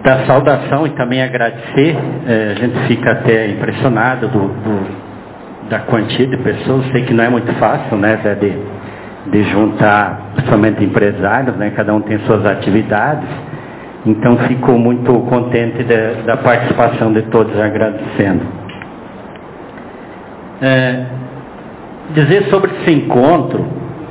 da saudação e também agradecer. A gente fica até impressionado da quantia de pessoas. Sei que não é muito fácil, né, de juntar, principalmente empresários, né, cada um tem suas atividades. Então fico muito contente da participação de todos, agradecendo. Dizer sobre esse encontro,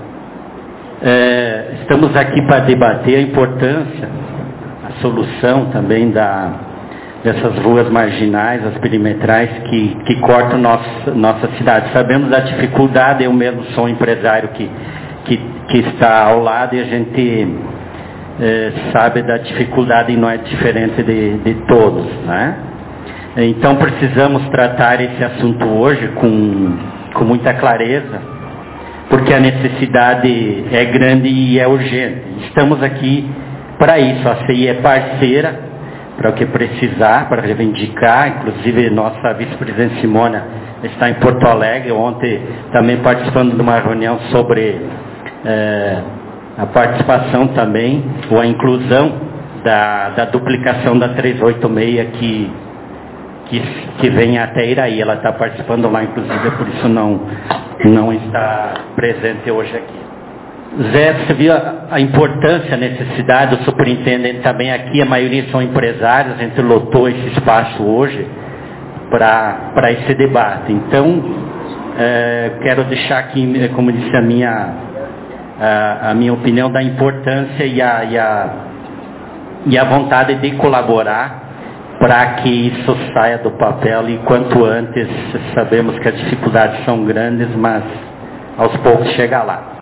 estamos aqui para debater a importância, a solução também dessas ruas marginais, as perimetrais que cortam nossa cidade. Sabemos da dificuldade, eu mesmo sou um empresário que está ao lado, e a gente sabe da dificuldade e não é diferente de todos, né? Então precisamos tratar esse assunto hoje com muita clareza, porque a necessidade é grande e é urgente. Estamos aqui para isso. A CI é parceira para o que precisar, para reivindicar. Inclusive nossa vice-presidente Simônia está em Porto Alegre ontem, também participando de uma reunião sobre a participação também, ou a inclusão da duplicação da 386 que vem até Iraí. Ela está participando lá, inclusive, por isso não está presente hoje aqui. Zé, você viu a importância, a necessidade, o superintendente também aqui, a maioria são empresários, a gente lotou esse espaço hoje para esse debate. Então, quero deixar aqui, como disse, a minha opinião da importância e a vontade de colaborar para que isso saia do papel, e quanto antes. Sabemos que as dificuldades são grandes, mas aos poucos chega lá.